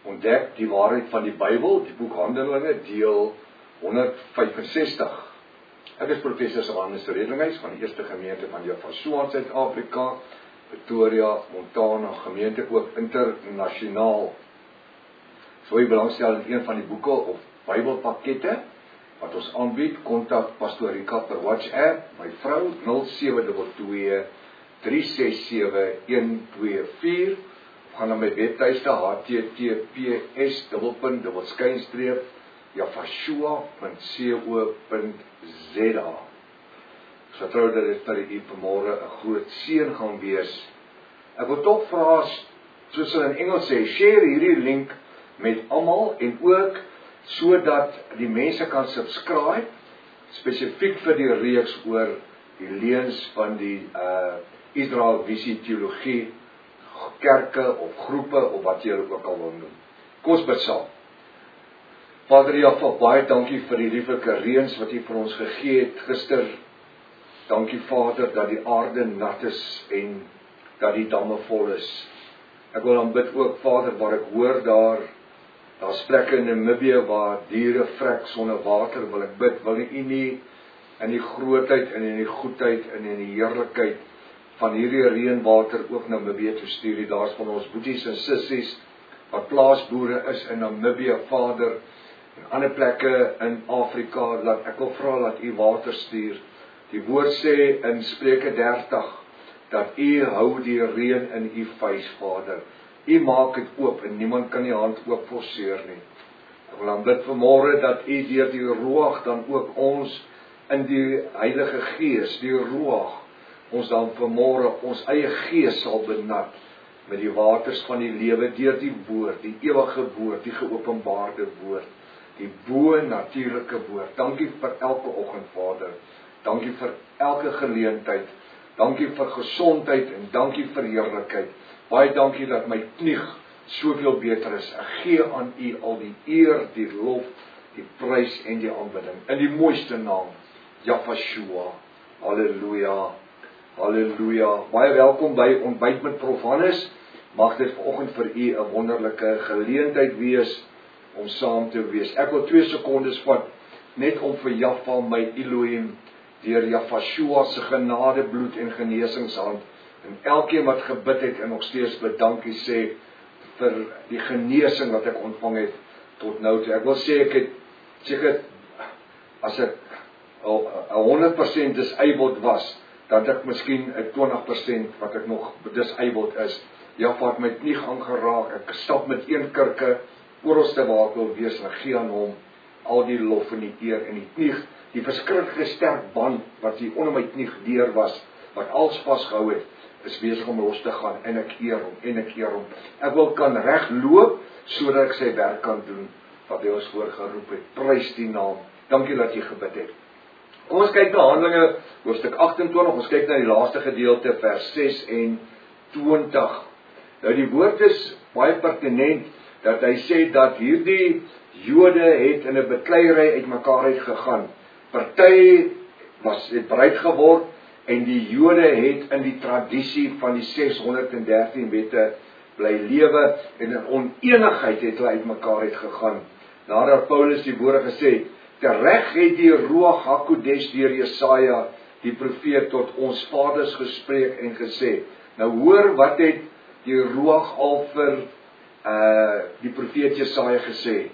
ontdek die waarheid van die Bybel, die boek Handelinge, deel 165. Ek is professor Johannes Redlinghuis van die eerste gemeente van Jafasua in Suid-Afrika, Pretoria, Montana, gemeente ook internasionaal. Sou jy belangstel in een van die boeke of Bybelpakkette wat ons aanbied, kontak Pastor Rika per WhatsApp, my vrou 0722 367 124, of gaan na my webtuiste https://jafashua.co.za. Ek vertrou dat dit vir u vanmôre 'n groot seën gaan wees. Ek wil tog vra, soos hulle in Engels sê, share hierdie link met almal en ook sodat die mense kan subscribe spesifiek vir die reeks oor die leuns van die Israel Visie Teologie kerke of groepe of wat jy ook al wil noem. Kom ons bid saam. Vader Jaffa, baie dankie vir die lieflike reëns wat U vir ons gegee het gister. Dankie Vader dat die aarde nat is en dat die damme vol is. Ek wil dan bid ook Vader waar ek hoor daar's plekke in Namibië waar diere vrek sonder water, wil ek bid, wil U nie in die grootheid en in die goedheid en in die heerlikheid van hierdie reënwater ook Namibië toe stuur. Daar's van ons boeties en sissies wat plaasboere is in Namibië, Vader, en ander plekke in Afrika, ek wil vra dat U water stuur. Die woord sê in Spreuke 30, dat U hou die reën in U vuis, Vader. U maak dit oop en niemand kan die hand oop forceer nie. Ek wil dan bid vanmôre dat U deur die Ruach dan ook ons in die Heilige Gees, die Ruach, ons dan vanmôre ons eie gees sal benat met die waters van die lewe deur die woord, die ewige woord, die geopenbaarde woord, die bo-natuurlike woord. Dankie vir elke oggend, Vader. Dankie vir elke geleentheid. Dankie vir gesondheid en dankie vir heerlikheid. Baie dankie dat my knie soveel beter is. Ek gee aan U al die eer, die lof, die prys en die aanbidding. In die mooiste naam, Jafashua. Halleluja. Halleluja. Baie welkom by Ontbyt met Prof Hannes. Mag dit vanoggend vir U 'n wonderlike geleentheid wees om saam te wees. Ek wil 2 sekondes vat net om vir Jaffa, my Elohim, deur Jafashua se genadebloed en genesingshand en elkeen wat gebid het en nog steeds bedankie sê vir die genesing wat ek ontvang het tot nou toe. Ek wil sê ek het seker as ek 100% disabled was, dan het ek miskien 'n 20% wat ek nog disabled is. Jaffa het my knie aangeraak. Ek stap met 1 kurke oralste waar ek wil wees en ek gee aan hom al die lof en die eer en die knie. Die verskriklike sterk band wat hier onder my knie deur was, wat alles vasgehou het, is besig om los te gaan en ek eer hom en ek eer hom. Ek wil kan reg loop sodat ek sy werk kan doen wat hy ons voorgeroep het. Prys die naam. Dankie dat jy gebid het. Kom ons kyk na Handelinge hoofstuk 28. Ons kyk na die laaste gedeelte vers 26. Nou die woord is baie pertinent dat hy sê dat hierdie Jode het in 'n bekleierery uitmekaar uitgegaan. Party het bereid geword en die Jode het in die tradisie van die 613 wette bly lewe en in onenigheid het hulle uitmekaar uitgegaan. Nadat Paulus die woorde gesê het, tereg het die Ruach HaKodesh deur Jesaja die profeet tot ons vaders gespreek en gesê. Nou hoor wat het die Ruach al vir die profeet Jesaja gesê.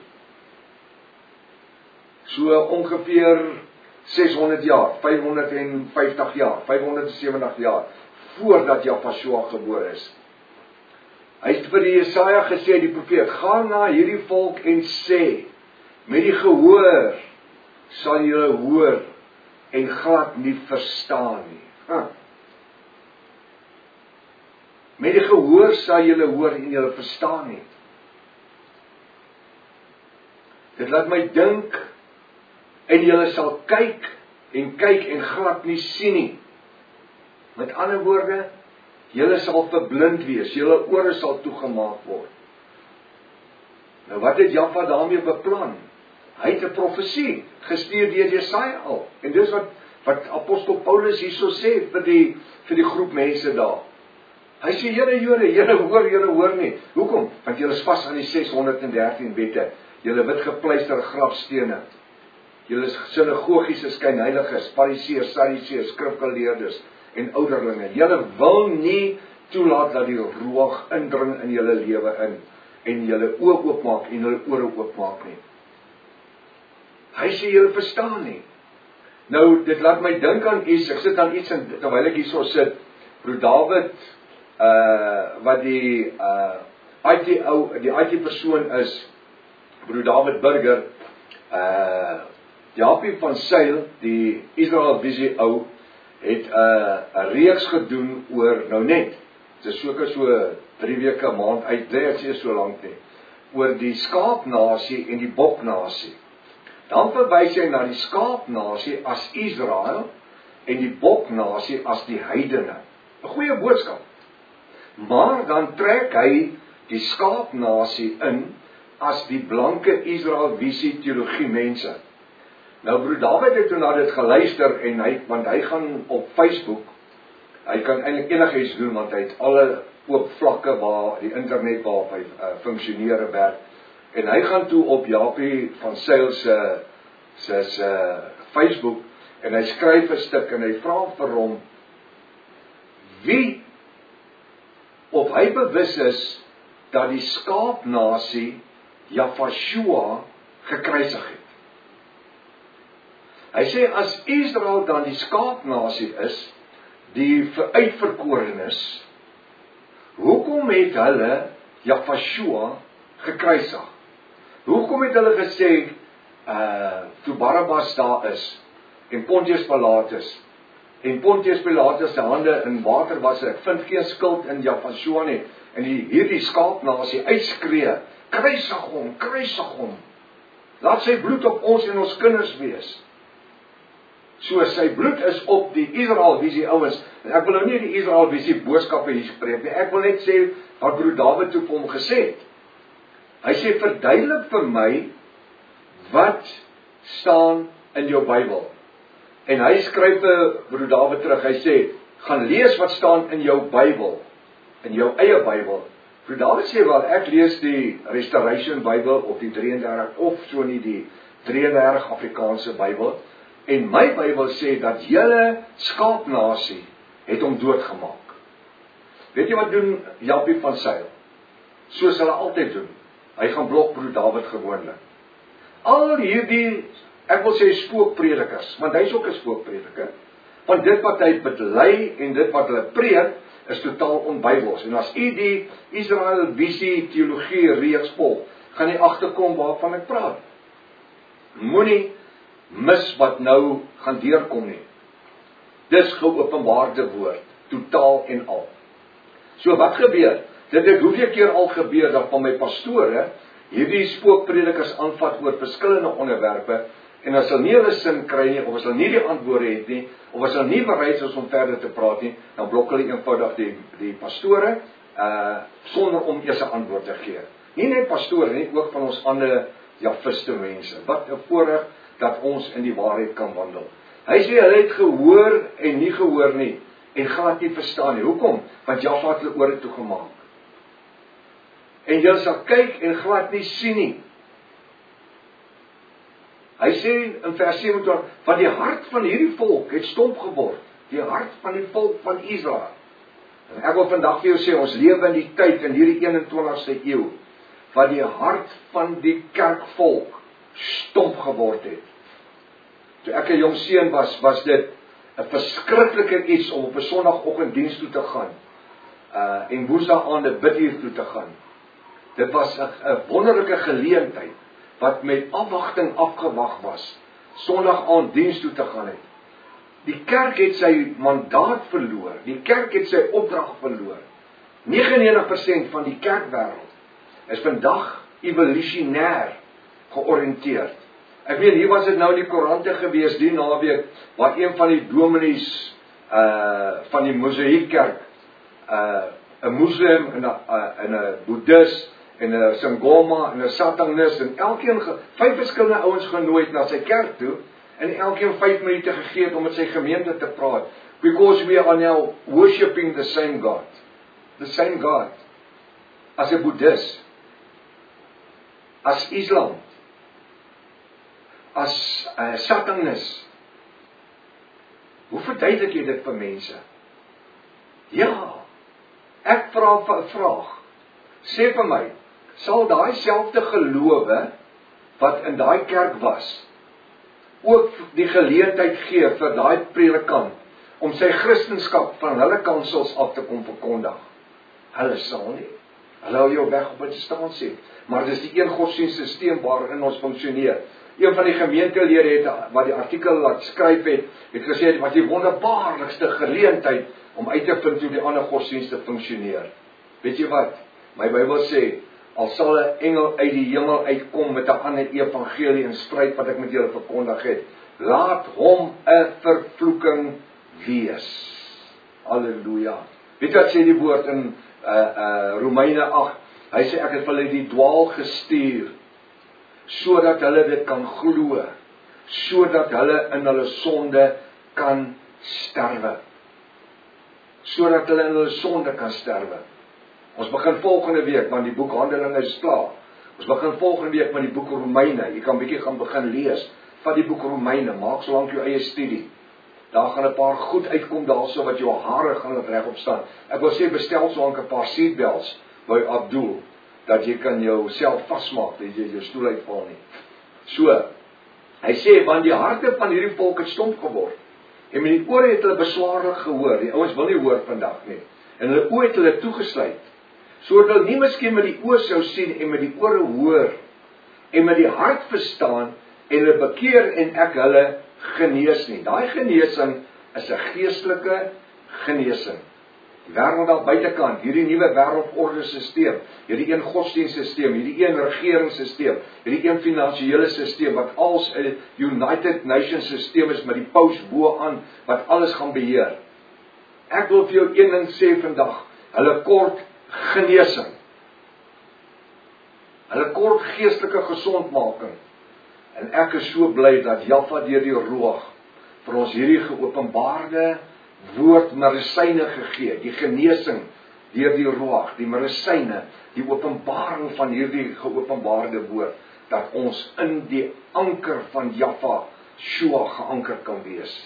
So ongeveer 600 jaar, 550 jaar, 570 jaar voordat Jafashua gebore is. Hy het vir die Jesaja gesê, die profeet, gaan na hierdie volk en sê, met die gehoor sal julle hoor en glad nie verstaan nie. Met die gehoor sal julle hoor en julle verstaan nie. Dit laat my dink, en julle sal kyk en glad nie sien nie. Met ander woorde, julle sal verblind wees, julle ore sal toegemaak word. Nou wat het Jaffa daarmee beplan? Hy het 'n profesie gestuur deur Jesaja al. En dis wat apostel Paulus hierso sê vir die groep mense daar. Hy sê, Here hoor nie. Hoekom? Want julle is vas aan die 613 wette. Julle wit gepleisterde grafstene. Julle is sinagogiese skynheiliges, fariseërs, sadduseërs, skrifgeleerdes en ouderlinge. Julle wil nie toelaat dat die roog indring in julle lewe in en julle oë oopmaak en julle ore oopmaak nie. Hy sê julle verstaan nie. Nou, dit laat my dink aan iets, ek sit aan iets terwyl ek hierso sit, broer David, wat die IT persoon is, broer David Burger, Japie van Sail, die Israel Visie ou, het 'n reeks gedoen oor, nou net, dit is so 3 weke, 'n maand uit, dit is so lank nie, oor die skaapnasie en die boknasie. Dan verwys hy na die skaapnasie as Israel en die boknasie as die heidene. 'n Goeie boodskap. Maar dan trek hy die skaapnasie in as die blanke Israel visie teologie mense. Nou broer David het toe na dit geluister en want hy gaan op Facebook, hy kan eintlik enigiets doen want hy het alle oop vlakke waar die internet waarop hy funksioneer en werk. En hy gaan toe op Japie van Sail se Facebook en hy skryf 'n stuk en hy vra vir hom wie of hy bewus is dat die skaapnasie Jafashua gekruisig het. Hy sê as Israel dan die skaapnasie is, die uitverkorenes, hoekom het hulle Jafashua gekruisig? Hoekom het hulle gesê toe Barabbas daar is en Pontius Pilatus se hande in water was, ek vind geen skuld in Jafashua nie, en hierdie skaapnasie uitskree, kruisig hom, laat sy bloed op ons en ons kinders wees. So sy bloed is op die Israel visie ouens, en ek wil nou nie die Israel visie boodskappe hier spreek nie, ek wil net sê wat broer David toe vir hom gesê het. Hy sê verduidelik vir my wat staan in jou Bybel. En hy skryf vir broer David terug, hy sê gaan lees wat staan in jou Bybel, in jou eie Bybel. Broer David sê wel, ek lees die Restoration Bybel of die 33 of so nie die 33 Afrikaanse Bybel. En my Bybel sê dat julle skaapnasie het hom doodgemaak. Weet jy wat doen Japie van Sail? Soos hulle altyd doen. Hy gaan blok broer David gewoonlik. Al hierdie, ek wil sê spookpredikers, want hy is ook 'n spookprediker, want dit wat hy bely en dit wat hulle preek, is totaal onbybels. En as u die Israel visie teologie reeks volg, gaan jy agterkom waarvan ek praat. Moenie mis wat nou gaan deurkom nie. Dis geopenbaarde woord, totaal en al. So wat gebeur? Dit het hoeveel keer al gebeur dat van my pastore hierdie spookpredikers aanvat oor verskillende onderwerpe, en as hulle nie hulle sin kry nie, of as hulle nie die antwoorde het nie, of as hulle nie bereid is om verder te praat nie, dan blok hulle eenvoudig die pastore, sonder om eers 'n antwoord te gee. Nie net pastore nie, ook van ons ander javiste mense. Wat 'n voorreg dat ons in die waarheid kan wandel. Hy sê hulle het gehoor en nie gehoor nie, en glad nie verstaan nie. Hoekom? Want Jaffa het hulle ore toegemaak. En jy sal kyk en glad nie sien nie. Hy sê in vers 27, want die hart van hierdie volk het stomp geword, die hart van die volk van Israel. En ek wil vandag vir jou sê, ons lewe in die tyd, in hierdie 21ste eeu, wat die hart van die kerkvolk stomp geword het. Toe ek 'n jong seun was dit 'n verskriklike iets om op 'n Sondagoggend diens toe te gaan, en Woensdae aande bidhuur toe te gaan. Dit was 'n wonderlike geleentheid, wat met afwagting afgewag was, Sondag aand diens toe te gaan het. Die kerk het sy mandaat verloor, die kerk het sy opdrag verloor. 99% van die kerkwêreld is vandag evolusionêr georiënteerd. Ek weet, hier was dit nou in die koerante gewees, die naweek, waar een van die dominees van die Mosaïekkerk, 'n moslim en 'n boeddhis, en 'n Sangoma, en 'n Satanist, en elkeen 5 verskillende ouens genooi na sy kerk toe, en elkeen 5 minute gegee om met sy gemeente te praat, because we are now worshiping the same God. the same God as 'n Boeddhist, as Islam, as Satanis. Hoe verduidelik jy dit vir mense? Ja, ek vra 'n vraag. Sê vir my, sal daai selfde gelowe wat in daai kerk was, ook die geleentheid gee vir daai predikant om sy Christendom van hulle kansels af te kom verkondig? Hulle sal nie. Hulle hou jou weg op 'n distansie. Maar dis die een godsdienstsysteem waarin ons funksioneer. Een van die gemeentelede het, wat die artikel laat skryf het gesê, wat die wonderbaarlikste geleentheid om uit te vind hoe die ander godsdienste funksioneer. Weet jy wat? My Bybel sê, al sal 'n engel uit die hemel uitkom met 'n ander evangelie in stryd wat ek met julle verkondig het, laat hom 'n vervloeking wees. Halleluja. Weet jy wat sê die woord in Romeine 8? Hy sê, ek het hulle die dwaal gestuur, sodat hulle dit kan glo, sodat hulle in hulle sonde kan sterwe. Sodat hulle in hulle sonde kan sterwe. Ons begin volgende week, want die boek Handelinge is klaar. Ons begin volgende week met die boek Romeine. Jy kan bietjie gaan begin lees van die boek Romeine. Maak solank jou eie studie. Daar gaan 'n paar goed uitkom daarso wat jou hare gaan regop staan. Ek wil sê, bestel solank 'n paar seatbelts by Abdul, dat jy kan jouself vasmaak, dat jy jou stoel uitval nie. So, hy sê, want die harte van hierdie volk het stomp geword. En met die ore het hulle beswaarlik gehoor. Die ouens wil nie hoor vandag nie. En hulle oë het hulle toegesluit. Sodat hulle nie miskien met die oë sou sien en met die ore hoor en met die hart verstaan en hulle bekeer en ek hulle genees nie. Daai genesing is 'n geestelike genesing. Die wêreld daar buitekant, hierdie nuwe wêreldorde-sisteem, hierdie een godsdienstsysteem, hierdie een regeringssysteem, hierdie een finansiële sisteem wat als 'n United Nations sisteem is met die paus bo aan wat alles gaan beheer. Ek wil vir jou een ding sê vandag, hulle kort genesing. Hulle kort geestelike gesondmaking. En ek is so bly dat Jaffa deur die Ruach vir ons hierdie geopenbaarde woord medisyne gegee, die genesing deur die Ruach, die medisyne, die openbaring van hierdie geopenbaarde woord, dat ons in die anker van Jaffa Shua geanker kan wees.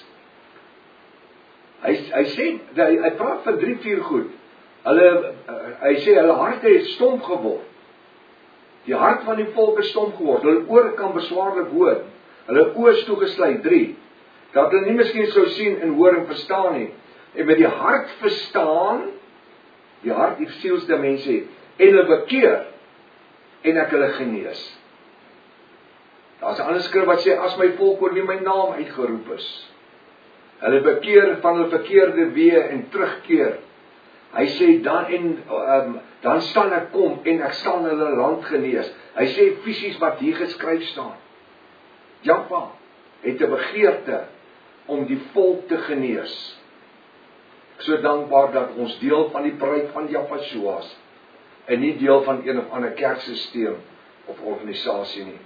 Hy sê, hy praat van 3-4 goed. Hy sê, hulle harte het stomp geword. Die hart van die volk is stomp geword. Hulle ore kan beswaarlik hoor. Hulle oë is toegesluit. 3. Dat hulle nie miskien sou sien en hoor en verstaan nie. En met die hart verstaan, die hart die sielsdimensie, en hulle bekeer, en ek hulle genees. Daar's 'n ander skrif wat sê, as my volk oor wie my naam uitgeroep is, hulle bekeer van hulle verkeerde weë en terugkeer. Hy sê, dan sal ek kom en ek sal hulle land genees. Hy sê fisies wat hier geskryf staan. Jaffa het 'n begeerte om die volk te genees. Ek so dankbaar dat ons deel van die bruid van Jaffa Shuas en nie deel van een of ander kerksysteem of organisasie nie.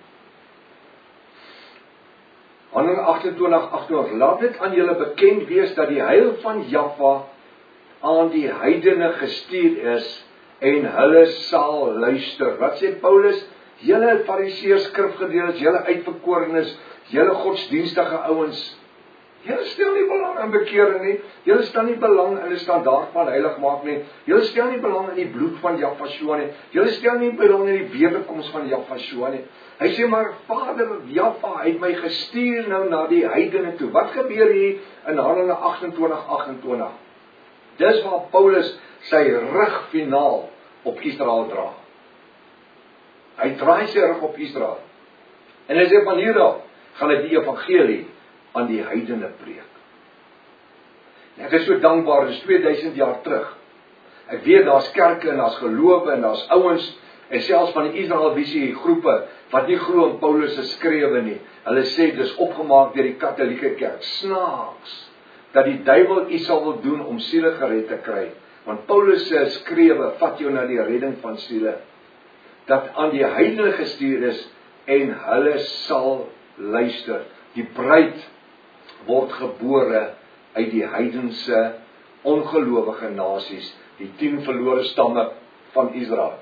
Handelinge 28:28, laat dit aan julle bekend wees dat die heil van Jaffa aan die heidene gestuur is en hulle sal luister. Wat sê Paulus? Julle fariseërs, skrifgeleerdes, julle uitverkorenes, julle godsdienstige ouens, julle stel nie belang in bekering nie. Julle stel nie belang in die standaard van heiligmaak nie. Julle stel nie belang in die bloed van Jaffa Shua nie. Julle stel nie belang in die wederkoms van Jaffa Shua nie. Hy sê maar, Vader Jaffa het my gestuur nou na die heidene toe. Wat gebeur hier in Handelinge 28:28? Dis waar Paulus sy rug finaal op Israel dra. Hy draai sy rug op Israel. En hy sê van hier af gaan hy die evangelie aan die heidene preek. En ek is so dankbaar, dis 2000 jaar terug. Ek weet daar's kerke en daar's gelowe en daar's ouens en selfs van die Israelvisie groepe wat nie glo in Paulus se skrewe nie. Hulle sê dis opgemaak deur die Katolieke kerk. Snaaks dat die duiwel iets sal wil doen om siele gered te kry. Want Paulus se skrewe vat jou na die redding van siele. Dat aan die heidene gestuur is en hulle sal luister. Die bruid word gebore uit die heidense ongelowige nasies. die 10 verlore stamme van Israel.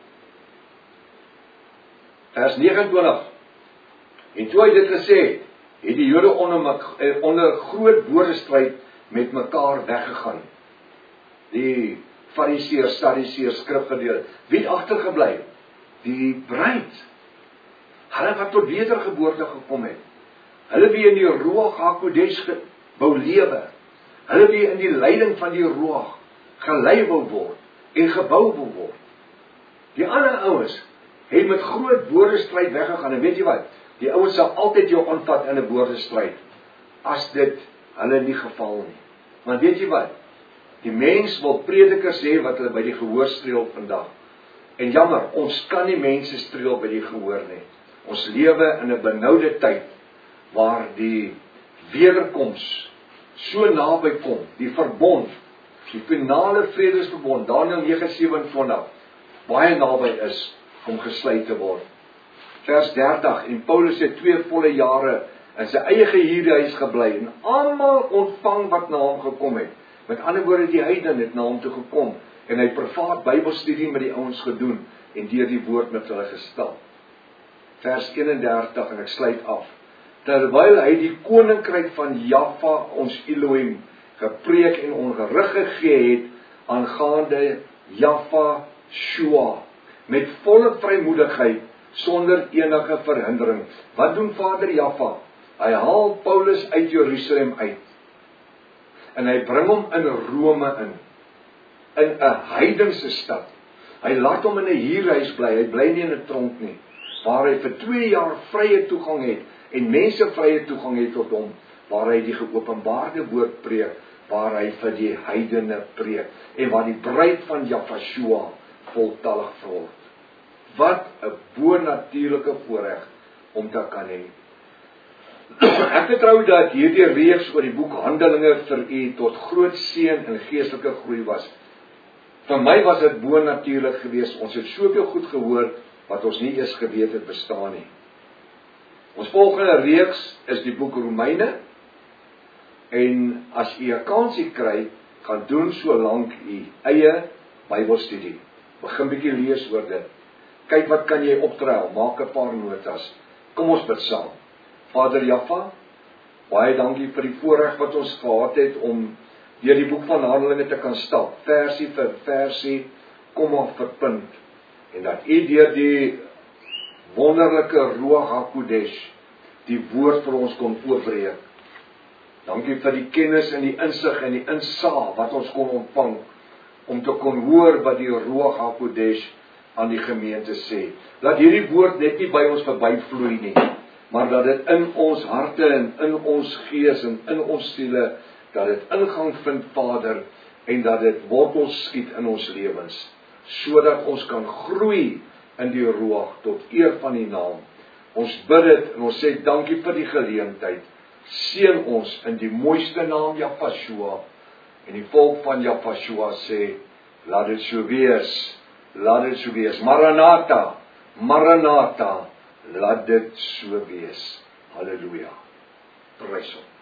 Vers 29. En toe hy dit gesê het, het die Jode onder groot bodestryd met mekaar weggegaan. Die Fariseërs, Sadduseërs, skrifgeleerdes, wie het agtergebly? Die bruid. Hulle wat tot wedergeboorte gekom het. Hulle wie in die Ruach HaKodesh wou lewe. Hulle wie in die leiding van die Ruach gelei wou word en gebou wou word. Die ander ouens het met groot woordestryd weggegaan. En weet jy wat? Die ouens sal altyd jou aanvat in 'n woordestryd as dit hulle nie geval nie. Want weet jy wat? Die mens wil predikers hê wat hulle by die gehoor streel vandag. En jammer, ons kan nie mense streel by die gehoor nie. Ons lewe in 'n benoude tyd waar die wederkoms so naby kom, die verbond, die finale vredesverbond, Daniël 9:27, baie naby is om gesluit te word. Vers 30, en Paulus het 2 volle jare in sy eie gehuurde huis gebly en almal ontvang wat na hom gekom het. Met ander woorde, die heidene het na hom toe gekom en hy privaat Bybelstudie met die ouens gedoen en deur die woord met hulle gestap. Vers 31 en ek sluit af. Terwyl hy die koninkryk van Jaffa, ons Elohim, gepreek en ongerig gegee het aangaande Jaffa Shua, met volle vrymoedigheid, sonder enige verhindering. Wat doen Vader Jaffa? Hy haal Paulus uit Jerusalem uit en hy bring hom in Rome in 'n heidense stad. Hy laat hom in 'n huurhuis bly, hy bly nie in 'n tronk nie, waar hy vir 2 jaar vrye toegang het en mense vrye toegang het tot hom, waar hy die geopenbaarde woord preek, waar hy vir die heidene preek en waar die bruid van Jaffa voltallig word. Wat 'n bonatuurlike voorreg om te kan hê. Ek vertrou dat hierdie reeks oor die boek Handelinge vir u tot groot seën en geestelike groei was. Vir my was dit bonatuurlik geweest. Ons het soveel goed gehoor wat ons nie eens geweet het bestaan nie. Ons volgende reeks is die boek Romeine. En as u 'n kansie kry, gaan doen solank u eie Bybelstudie. Begin bietjie lees oor dit. Kyk wat kan jy optrel, maak 'n paar notas. Kom ons bid saam. Vader Jaffa, baie dankie vir die voorreg wat ons gehad het om deur die boek van Handelinge te kan stap, versie vir versie, komma vir punt, en dat u deur die wonderlike Ruach HaKodesh die woord vir ons kon oopbreek. Dankie vir die kennis en die insig en die insaag wat ons kon ontvang, om te kon hoor wat die Ruach HaKodesh aan die gemeente sê. Laat hierdie woord net nie by ons verbyvloei nie, maar dat dit in ons harte en in ons gees en in ons siele, dat dit ingang vind, Vader, en dat dit wortels skiet in ons lewens, sodat ons kan groei in die Ruach tot eer van die naam. Ons bid dit en ons sê dankie vir die geleentheid. Seën ons in die mooiste naam Jaffa, en die volk van Jaffa sê, laat dit so wees. Laat dit so wees. Maranatha, Maranatha, laat dit so wees. Halleluja. Prys hom.